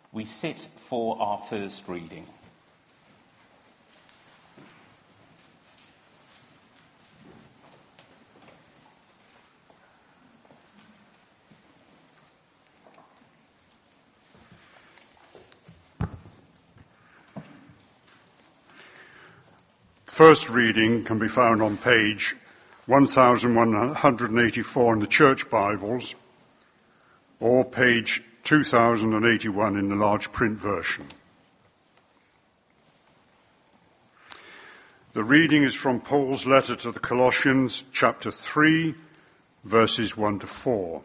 We sit for our first reading. First reading can be found on page 1184 in the Church Bibles, or page 2081 in the large print version. The reading is from Paul's letter to the Colossians, chapter 3, verses 1 to 4.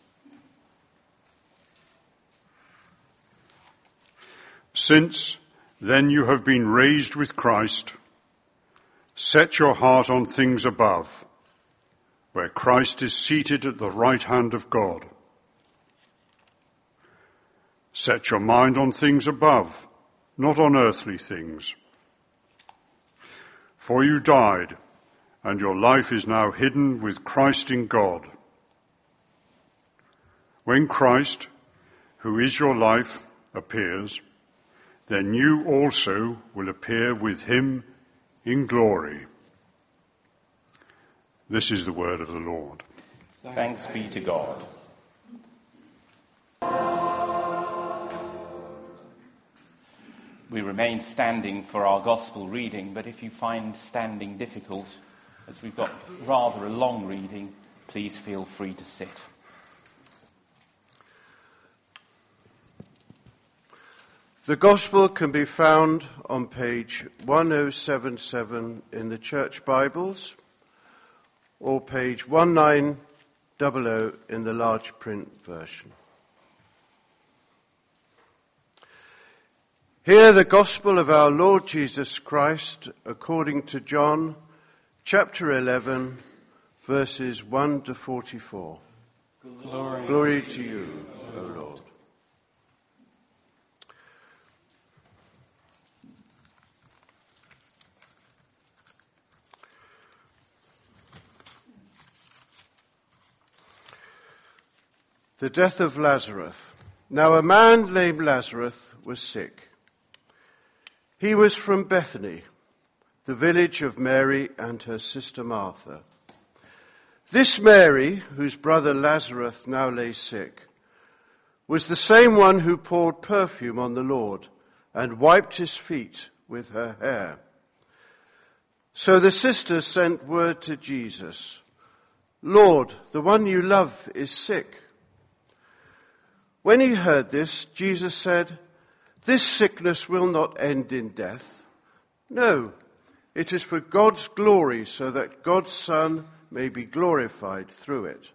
Since then you have been raised with Christ, set your heart on things above, where Christ is seated at the right hand of God. Set your mind on things above, not on earthly things. For you died, and your life is now hidden with Christ in God. When Christ, who is your life, appears, then you also will appear with him in glory. This is the word of the Lord. Thanks be to God. We remain standing for our gospel reading, but if you find standing difficult, as we've got rather a long reading, please feel free to sit. The Gospel can be found on page 1077 in the Church Bibles, or page 1900 in the large print version. Hear the Gospel of our Lord Jesus Christ according to John, chapter 11, verses 1 to 44. Glory to you, O Lord. The death of Lazarus. Now a man named Lazarus was sick. He was from Bethany, the village of Mary and her sister Martha. This Mary, whose brother Lazarus now lay sick, was the same one who poured perfume on the Lord and wiped his feet with her hair. So the sisters sent word to Jesus, "Lord, the one you love is sick." When he heard this, Jesus said, "This sickness will not end in death. No, it is for God's glory, so that God's Son may be glorified through it."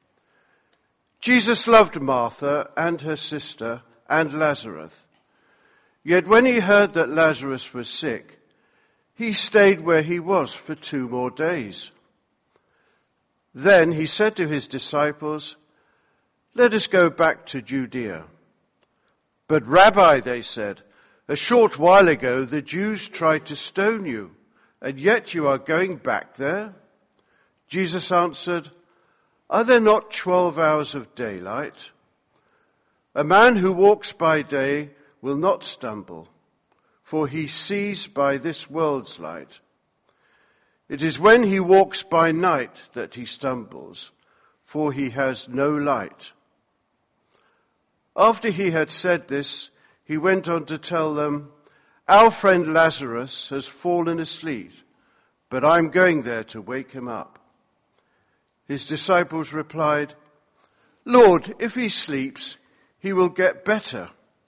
Jesus loved Martha and her sister and Lazarus. Yet when he heard that Lazarus was sick, he stayed where he was for 2 more days. Then he said to his disciples, "Let us go back to Judea." "But Rabbi," they said, "a short while ago the Jews tried to stone you, and yet you are going back there?" Jesus answered, "Are there not 12 hours of daylight? A man who walks by day will not stumble, for he sees by this world's light. It is when he walks by night that he stumbles, for he has no light." After he had said this, he went on to tell them, "Our friend Lazarus has fallen asleep, but I'm going there to wake him up." His disciples replied, "Lord, if he sleeps, he will get better."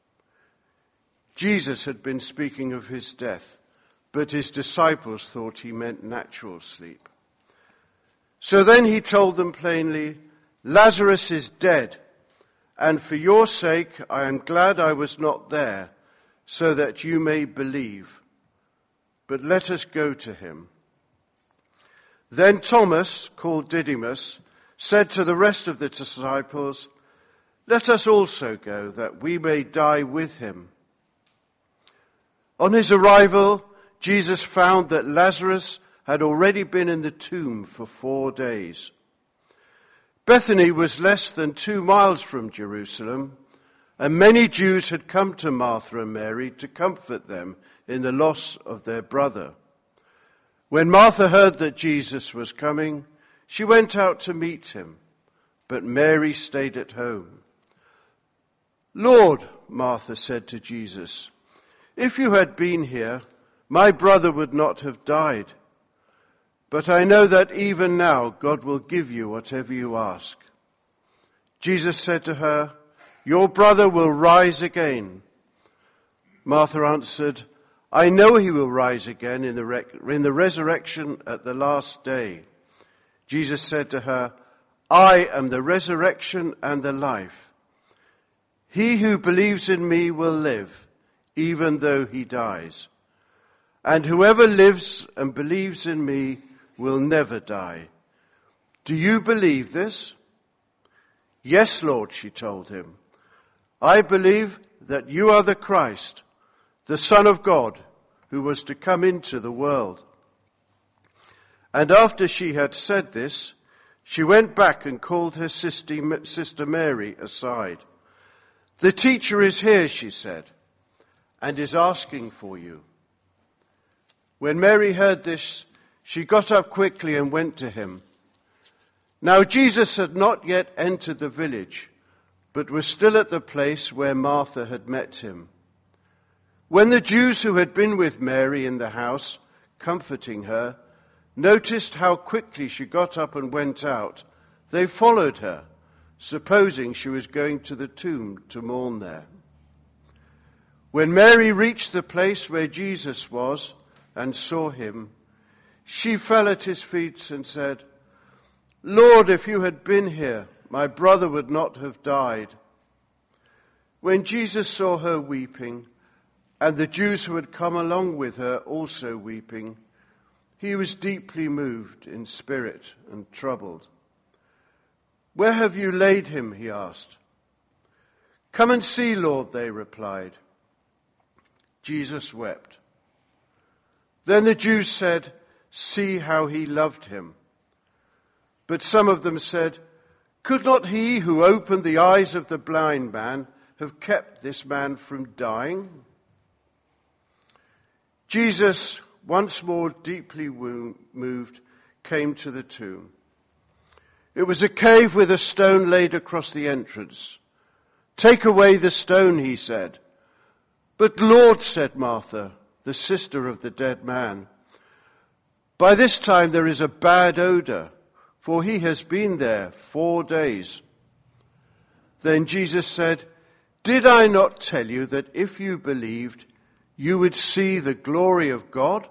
Jesus had been speaking of his death, but his disciples thought he meant natural sleep. So then he told them plainly, "Lazarus is dead, and for your sake I am glad I was not there, so that you may believe. But let us go to him." Then Thomas, called Didymus, said to the rest of the disciples, "Let us also go, that we may die with him." On his arrival, Jesus found that Lazarus had already been in the tomb for 4 days. Bethany was less than 2 miles from Jerusalem, and many Jews had come to Martha and Mary to comfort them in the loss of their brother. When Martha heard that Jesus was coming, she went out to meet him, but Mary stayed at home. "Lord," Martha said to Jesus, "if you had been here, my brother would not have died. But I know that even now God will give you whatever you ask." Jesus said to her, "Your brother will rise again." Martha answered, "I know he will rise again in the resurrection at the last day." Jesus said to her, "I am the resurrection and the life. He who believes in me will live, even though he dies. And whoever lives and believes in me will never die. Do you believe this?" "Yes, Lord," she told him. "I believe that you are the Christ, the Son of God, who was to come into the world." And after she had said this, she went back and called her sister Mary aside. "The teacher is here," she said, "and is asking for you." When Mary heard this, she got up quickly and went to him. Now Jesus had not yet entered the village, but was still at the place where Martha had met him. When the Jews who had been with Mary in the house, comforting her, noticed how quickly she got up and went out, they followed her, supposing she was going to the tomb to mourn there. When Mary reached the place where Jesus was and saw him, she fell at his feet and said, "Lord, if you had been here, my brother would not have died." When Jesus saw her weeping, and the Jews who had come along with her also weeping, he was deeply moved in spirit and troubled. "Where have you laid him?" he asked. "Come and see, Lord," they replied. Jesus wept. Then the Jews said, "See how he loved him." But some of them said, "Could not he who opened the eyes of the blind man have kept this man from dying?" Jesus, once more deeply moved, came to the tomb. It was a cave with a stone laid across the entrance. "Take away the stone," he said. "But Lord," said Martha, the sister of the dead man, "by this time there is a bad odor, for he has been there 4 days." Then Jesus said, "Did I not tell you that if you believed, you would see the glory of God?"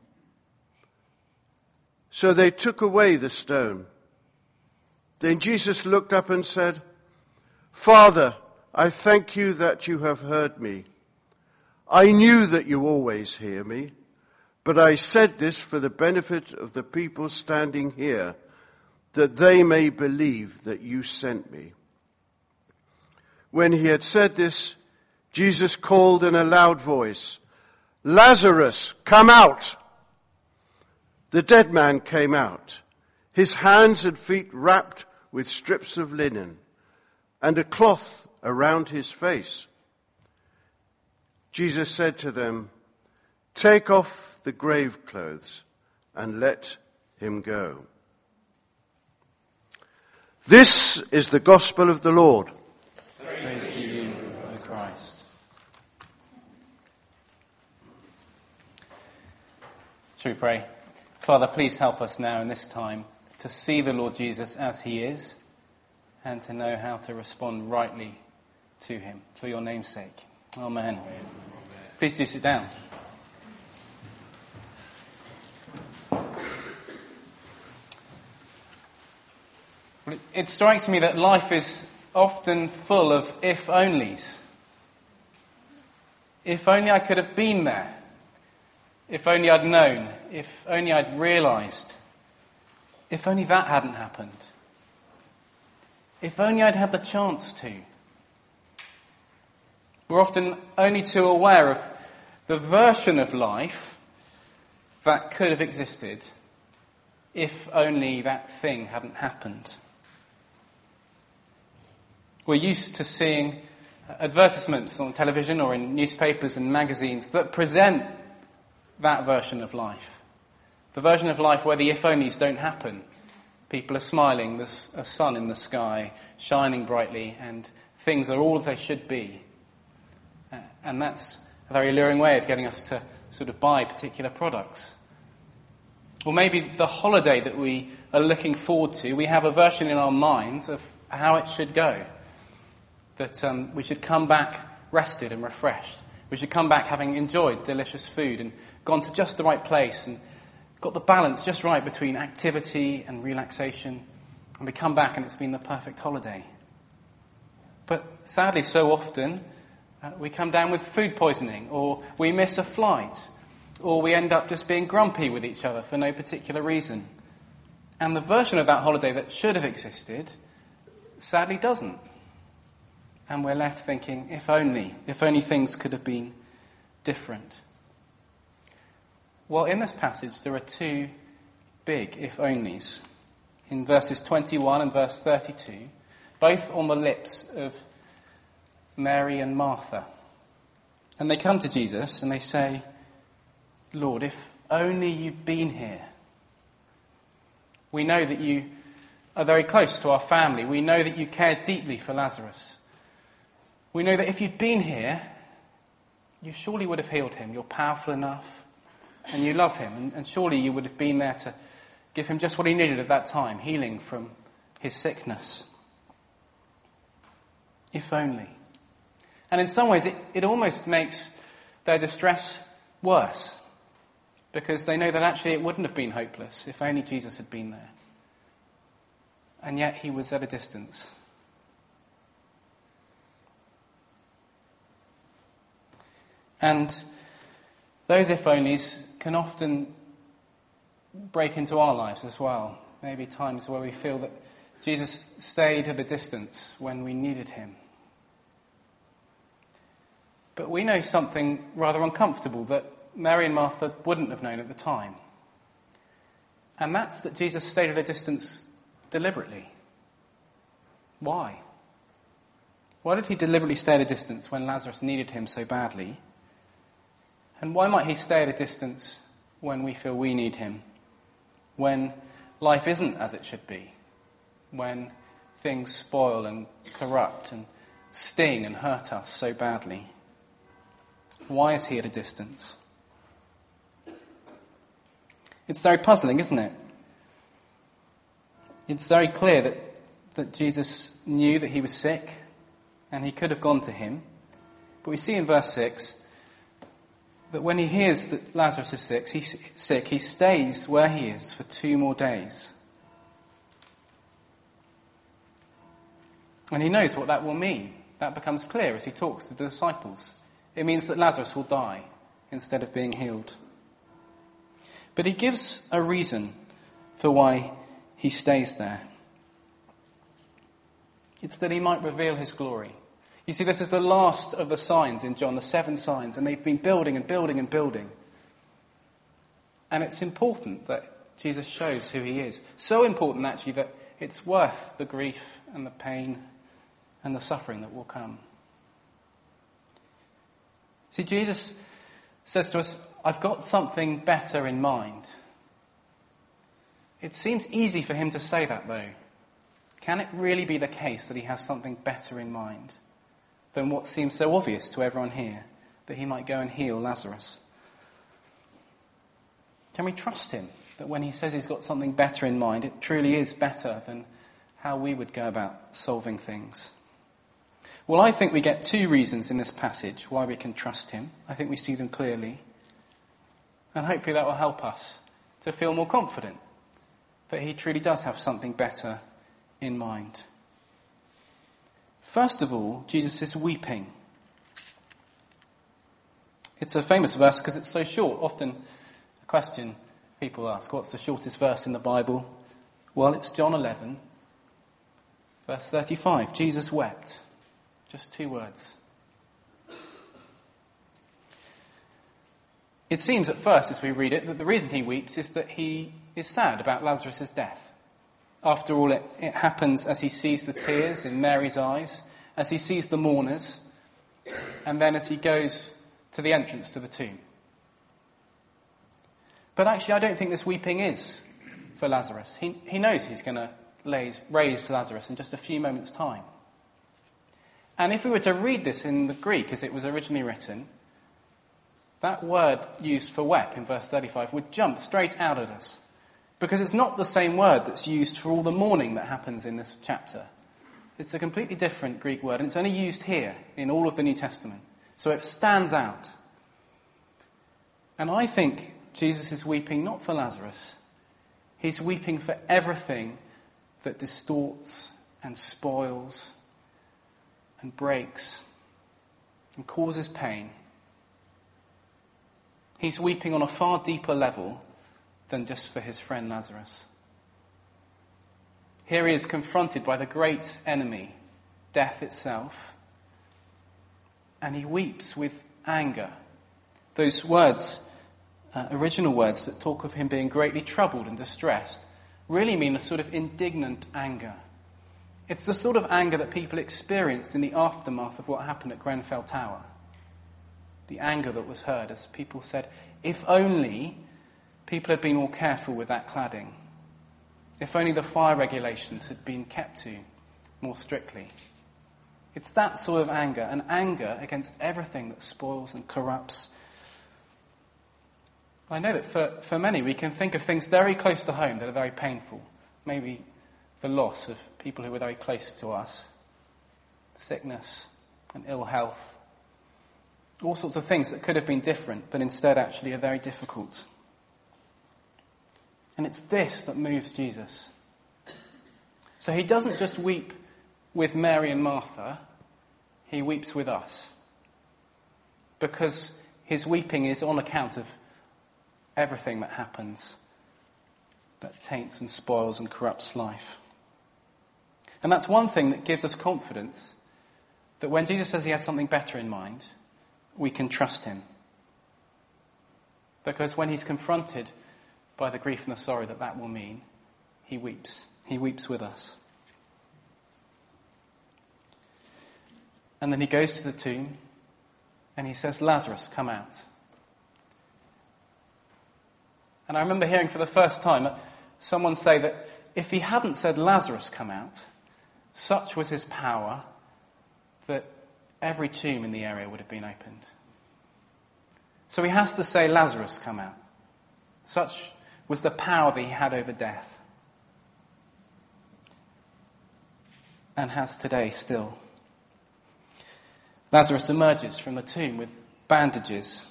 So they took away the stone. Then Jesus looked up and said, "Father, I thank you that you have heard me. I knew that you always hear me, but I said this for the benefit of the people standing here, that they may believe that you sent me." When he had said this, Jesus called in a loud voice, "Lazarus, come out!" The dead man came out, his hands and feet wrapped with strips of linen, and a cloth around his face. Jesus said to them, "Take off the grave clothes and let him go." This is the gospel of the Lord. Praise to you, O Christ. Shall we pray? Father, please help us now in this time to see the Lord Jesus as he is and to know how to respond rightly to him. For your name's sake. Amen. Please do sit down. It strikes me that life is often full of if-onlys. If only I could have been there. If only I'd known. If only I'd realised. If only that hadn't happened. If only I'd had the chance to. We're often only too aware of the version of life that could have existed if only that thing hadn't happened. We're used to seeing advertisements on television or in newspapers and magazines that present that version of life. The version of life where the if-onlys don't happen. People are smiling, there's a sun in the sky, shining brightly, and things are all they should be. And that's a very alluring way of getting us to sort of buy particular products. Or maybe the holiday that we are looking forward to, we have a version in our minds of how it should go. That we should come back rested and refreshed. We should come back having enjoyed delicious food and gone to just the right place and got the balance just right between activity and relaxation. And we come back and it's been the perfect holiday. But sadly, so often, we come down with food poisoning, or we miss a flight, or we end up just being grumpy with each other for no particular reason. And the version of that holiday that should have existed, sadly doesn't. And we're left thinking, if only things could have been different. Well, in this passage, there are two big if-onlys. In verses 21 and verse 32, both on the lips of Mary and Martha. And they come to Jesus and they say, Lord, if only you'd been here. We know that you are very close to our family. We know that you care deeply for Lazarus. We know that if you'd been here, you surely would have healed him. You're powerful enough and you love him. And surely you would have been there to give him just what he needed at that time, healing from his sickness. If only. And in some ways, it almost makes their distress worse, because they know that actually it wouldn't have been hopeless if only Jesus had been there. And yet he was at a distance. And those if-onlys can often break into our lives as well. Maybe times where we feel that Jesus stayed at a distance when we needed him. But we know something rather uncomfortable that Mary and Martha wouldn't have known at the time. And that's that Jesus stayed at a distance deliberately. Why? Why did he deliberately stay at a distance when Lazarus needed him so badly? And why might he stay at a distance when we feel we need him? When life isn't as it should be? When things spoil and corrupt and sting and hurt us so badly? Why is he at a distance? It's very puzzling, isn't it? It's very clear that Jesus knew that he was sick and he could have gone to him. But we see in verse 6 that when he hears that Lazarus is sick, he stays where he is for 2 more days. And he knows what that will mean. That becomes clear as he talks to the disciples. It means that Lazarus will die instead of being healed. But he gives a reason for why he stays there. It's that he might reveal his glory. You see, this is the last of the signs in John, the 7 signs, and they've been building and building and building. And it's important that Jesus shows who he is. So important, actually, that it's worth the grief and the pain and the suffering that will come. See, Jesus says to us, I've got something better in mind. It seems easy for him to say that, though. Can it really be the case that he has something better in mind than what seems so obvious to everyone here, that he might go and heal Lazarus? Can we trust him that when he says he's got something better in mind, it truly is better than how we would go about solving things? Well, I think we get 2 reasons in this passage why we can trust him. I think we see them clearly. And hopefully that will help us to feel more confident that he truly does have something better in mind. First of all, Jesus is weeping. It's a famous verse because it's so short. Often a question people ask, what's the shortest verse in the Bible? Well, it's John 11, verse 35. Jesus wept. Just 2 words. It seems at first, as we read it, that the reason he weeps is that he is sad about Lazarus' death. After all, it happens as he sees the tears in Mary's eyes, as he sees the mourners, and then as he goes to the entrance to the tomb. But actually, I don't think this weeping is for Lazarus. He knows he's going to raise Lazarus in just a few moments' time. And if we were to read this in the Greek as it was originally written, that word used for wept in verse 35 would jump straight out at us. Because it's not the same word that's used for all the mourning that happens in this chapter. It's a completely different Greek word, and it's only used here in all of the New Testament. So it stands out. And I think Jesus is weeping not for Lazarus. He's weeping for everything that distorts and spoils and breaks and causes pain. He's weeping on a far deeper level than just for his friend Lazarus. Here he is confronted by the great enemy, death itself, and he weeps with anger. Those words, original words that talk of him being greatly troubled and distressed, really mean a sort of indignant anger. It's the sort of anger that people experienced in the aftermath of what happened at Grenfell Tower. The anger that was heard as people said, if only people had been more careful with that cladding. If only the fire regulations had been kept to more strictly. It's that sort of anger, an anger against everything that spoils and corrupts. I know that for many we can think of things very close to home that are very painful. Maybe the loss of people who were very close to us. Sickness and ill health. All sorts of things that could have been different, but instead actually are very difficult. And it's this that moves Jesus. So he doesn't just weep with Mary and Martha, he weeps with us. Because his weeping is on account of everything that happens that taints and spoils and corrupts life. And that's one thing that gives us confidence that when Jesus says he has something better in mind, we can trust him. Because when he's confronted by the grief and the sorrow that will mean, he weeps. He weeps with us. And then he goes to the tomb and he says, Lazarus, come out. And I remember hearing for the first time someone say that if he hadn't said Lazarus, come out, such was his power that every tomb in the area would have been opened. So he has to say, Lazarus, come out. Such was the power that he had over death. And has today still. Lazarus emerges from the tomb with bandages.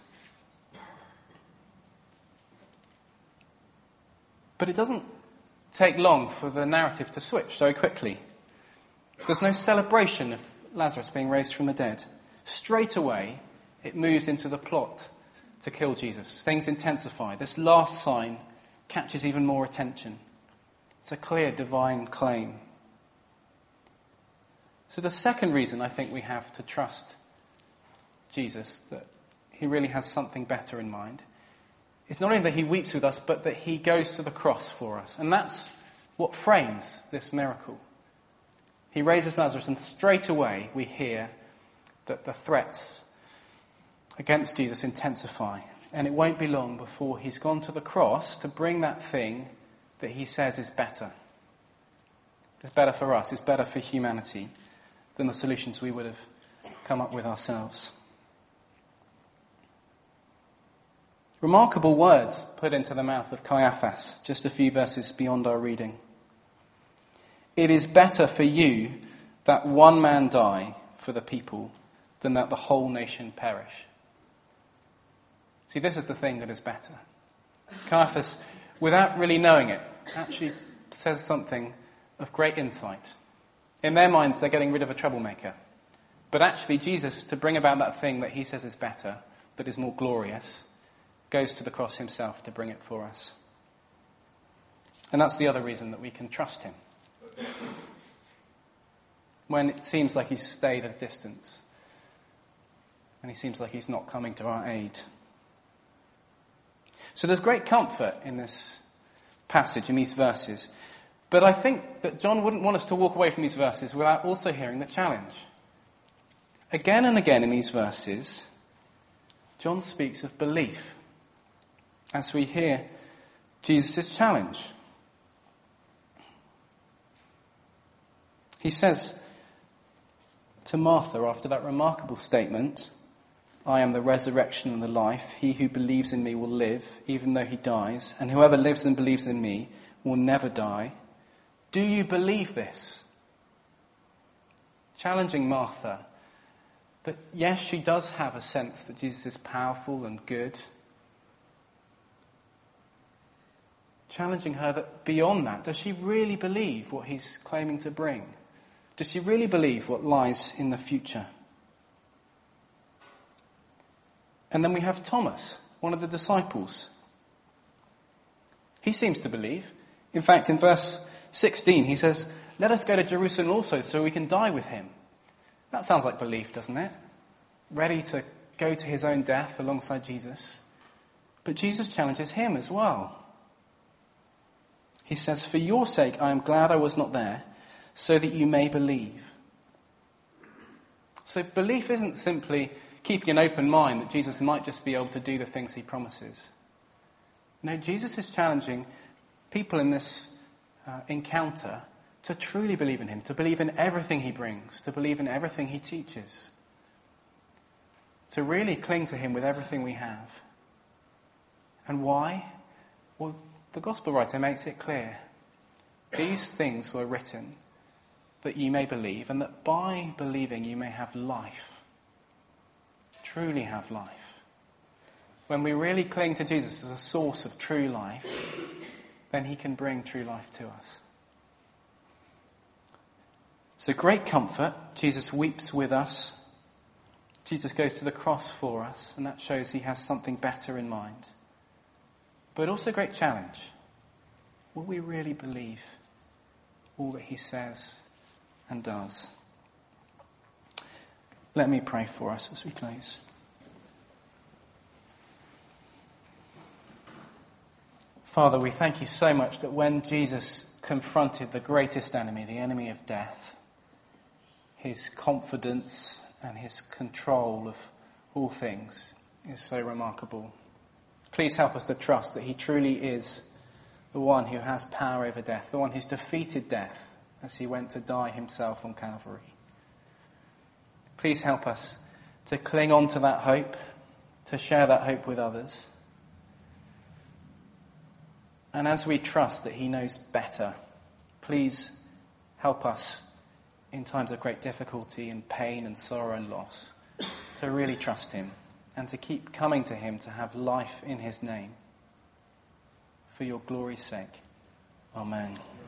But it doesn't take long for the narrative to switch so quickly. There's no celebration of Lazarus being raised from the dead. Straight away, it moves into the plot to kill Jesus. Things intensify. This last sign catches even more attention. It's a clear divine claim. So the second reason I think we have to trust Jesus, that he really has something better in mind, is not only that he weeps with us, but that he goes to the cross for us. And that's what frames this miracle. He raises Lazarus, and straight away we hear that the threats against Jesus intensify. And it won't be long before he's gone to the cross to bring that thing that he says is better. It's better for us, it's better for humanity than the solutions we would have come up with ourselves. Remarkable words put into the mouth of Caiaphas, just a few verses beyond our reading. It is better for you that one man die for the people than that the whole nation perish. See, this is the thing that is better. Caiaphas, without really knowing it, actually says something of great insight. In their minds, they're getting rid of a troublemaker. But actually, Jesus, to bring about that thing that he says is better, that is more glorious, goes to the cross himself to bring it for us. And that's the other reason that we can trust him. When it seems like he's stayed at a distance, and he seems like he's not coming to our aid. So there's great comfort in this passage, in these verses. But I think that John wouldn't want us to walk away from these verses without also hearing the challenge. Again and again in these verses, John speaks of belief as we hear Jesus' challenge. He says to Martha, after that remarkable statement, "I am the resurrection and the life. He who believes in me will live, even though he dies, and whoever lives and believes in me will never die. Do you believe this?" Challenging Martha that yes, she does have a sense that Jesus is powerful and good. Challenging her that beyond that, does she really believe what he's claiming to bring? Does she really believe what lies in the future? And then we have Thomas, one of the disciples. He seems to believe. In fact, in verse 16, he says, "Let us go to Jerusalem also so we can die with him." That sounds like belief, doesn't it? Ready to go to his own death alongside Jesus. But Jesus challenges him as well. He says, "For your sake I am glad I was not there, so that you may believe." So belief isn't simply keeping an open mind that Jesus might just be able to do the things he promises. No, Jesus is challenging people in this encounter to truly believe in him, to believe in everything he brings, to believe in everything he teaches, to really cling to him with everything we have. And why? Well, the gospel writer makes it clear. These things were written that you may believe, and that by believing you may have life. Truly have life. When we really cling to Jesus as a source of true life, then he can bring true life to us. So great comfort. Jesus weeps with us. Jesus goes to the cross for us, and that shows he has something better in mind. But also great challenge. Will we really believe all that he says and does? Let me pray for us as we close. Father, we thank you so much that when Jesus confronted the greatest enemy, the enemy of death, his confidence and his control of all things is so remarkable. Please help us to trust that he truly is the one who has power over death, the one who's defeated death as he went to die himself on Calvary. Please help us to cling on to that hope, to share that hope with others. And as we trust that he knows better, please help us in times of great difficulty and pain and sorrow and loss to really trust him and to keep coming to him to have life in his name. For your glory's sake. Amen.